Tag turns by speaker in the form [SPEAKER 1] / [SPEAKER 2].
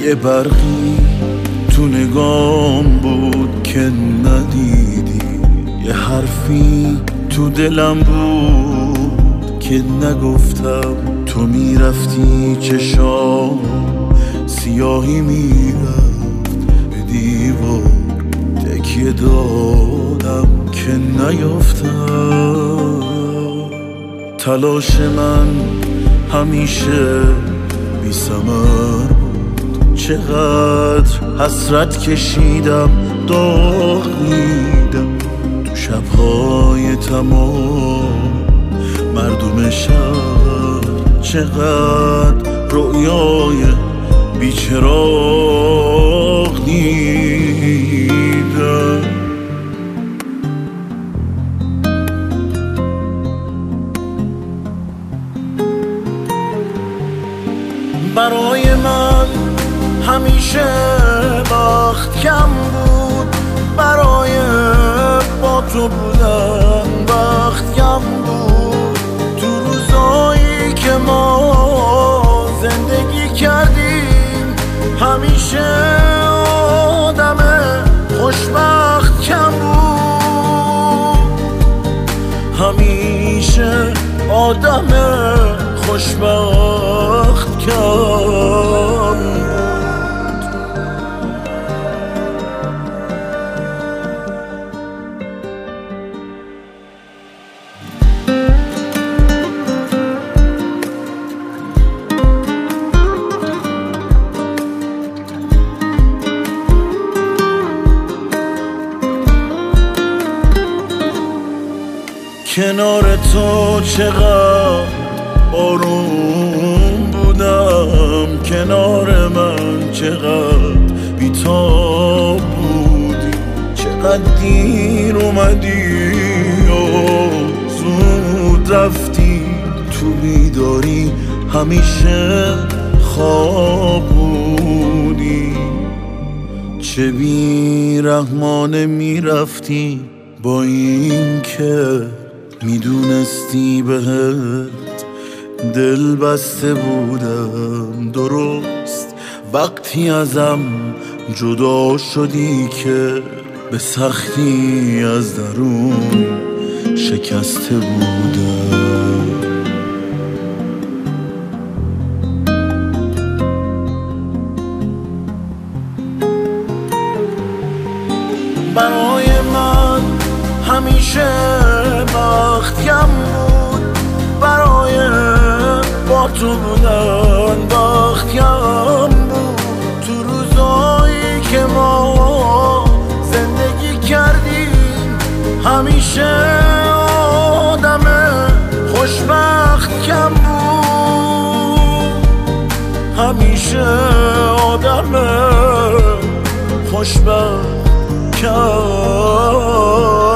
[SPEAKER 1] یه برقی تو نگام بود که ندیدی، یه حرفی تو دلم بود که نگفتم. تو میرفتی چشام سیاهی میرفت به دیوار، تکیه دادم که نیفتم. تلاش من همیشه بی ثمر بود، چقدر حسرت کشیدم، داغ دیدم تو شبهای تمام مردم شهر، چقدر رویای بیچراغ دیدم. برای من همیشه وقت کم بود، برای با تو بودن وقت کم بود. تو روزایی که ما زندگی کردیم همیشه آدم خوشبخت کم بود، همیشه آدم خوشبخت کم بود. کنار تو چقدر آروم بودم، کنار من چقدر بی‌تاب بودی، چقدر دیر اومدی و زود رفتی. تو بیداری همیشه خواب بودی، چه بی‌رحمانه میرفتی با این که میدونستی بهت دل بسته بودم. درست وقتی ازم جدا شدی که به سختی از درون شکسته بودم. برای من همیشه وقت کم بود، برای با تو بودن وقت کم بود. تو روزایی که ما زندگی کردیم همیشه آدم خوشبخت کم بود، همیشه آدم خوشبخت کم